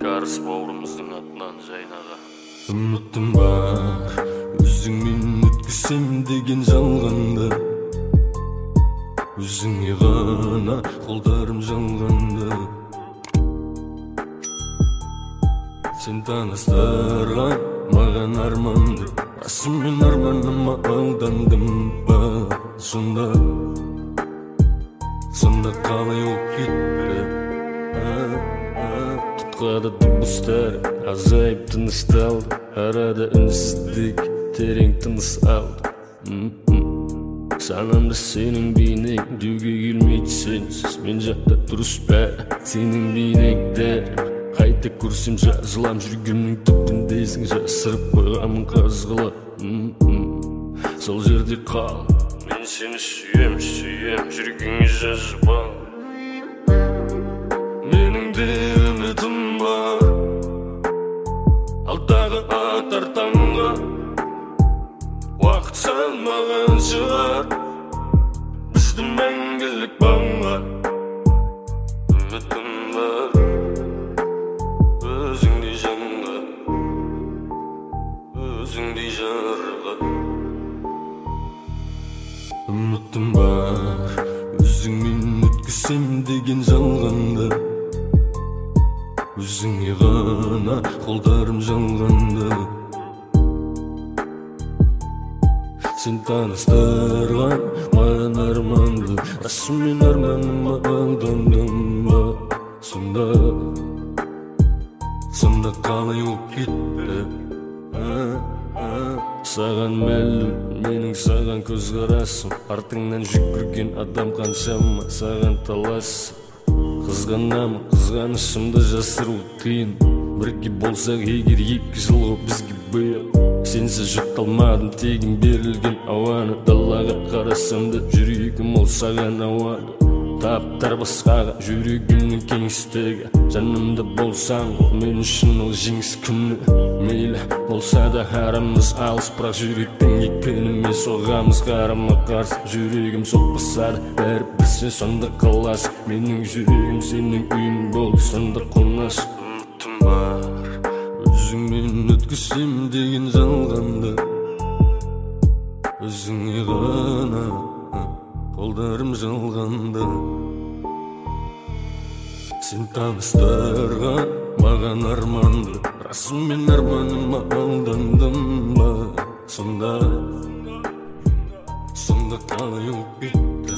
Karıs bауырымыздың атынан жайнаға. Үмітім бар, өзіңмен өткізсем деген жалғанды, өзіңе ғана қолдарым жалғанды. Сен таныстырған маған арманды, расымен арманыма алдандым ба? Сонда қалай ол кетті? Тұтқады дыбыстар, азайып тынышталды, арада үнсіздік, терең тыныс алды. Санамда сенің бейнең, деуге келмейді сенсіз, мен жақта дұрыс бәрі, сенің бейнеңді қайта көрсем жазылам, жүргеннің түбіндесің, жасырып қойғамын қазғылап. Сол жерде қал, мен сені сүйем, жүргенге жазып ал. Менің де үмітім бар, алдағы атар таңға, уақыт салмаған шығар бізді мәңгілік бағға. Үмітім бар, өзіңдей жанға, өзіңдей жарға. Үмітім бар, өзіңмен өткізсем деген жалғанды, өзіңе ғана қолдарым жалғанды. Сен таныстырған маған арманды, расымен арманыма алдандым ба? Сонда қалай ол кетті? Саған мәлім, менің саған көзқарасым, артыңнан жүгірген адам қаншама саған таласым. Қызғанамын, қызғанышымды жасыру қиын, бірге болсақ егер 2 жыл ғой бізге биыл. Сенсіз жүк қалмадым, тегін берілген ауаны, далаға қарасам да жүрегім ол саған ауаны. Таптар басқаға жүрегімнің кеңістігі, жанымда болсаң ол мен үшін ол жеңіс күні. Мейлі болса да арамыз алыс, бірақ жүректің екпінімен соғамыз қарама қарсы. Жүрегім соқпаса да бәрібір сен сонда қаласың, менің жүрегім сенің үйің болды сонда қонас. Үмітім бар, өзіңмен өткізсем деген жалғанды, өзіңе ғана қолдарым жалғанды. Сен таныстырған маған арманды, расымен арманыма алдандым ба? Сонда қалай ол кетті?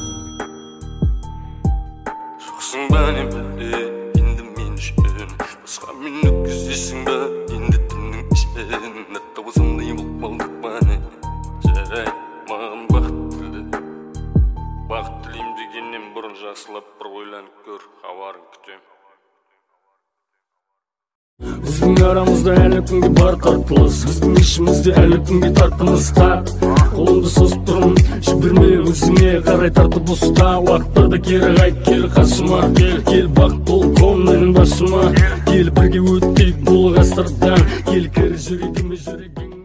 Жоқсың ба не біле, енді мен үшін басқа мен өткізесің ба енді түннің ішін? Атта осындай болып қалдық па не? Жарай, маған бақыт тілейм дегеннен бұрын жақсылап бір ойланып көр, хабарын күтем. Біздің арамызда әлі күнге бар тартылыс, біздің ішімізде әлі күнге тартымыз тар. Қолымды созып тұрмын, жіберме өзіңе қарай тартып ұста. Уақыттарда кері қайт, кел қасыма, кел бақыт бол қом менің басыма. Кел бірге өттейік бұл ғасырдан, кел кір жүрегіме жүрегің.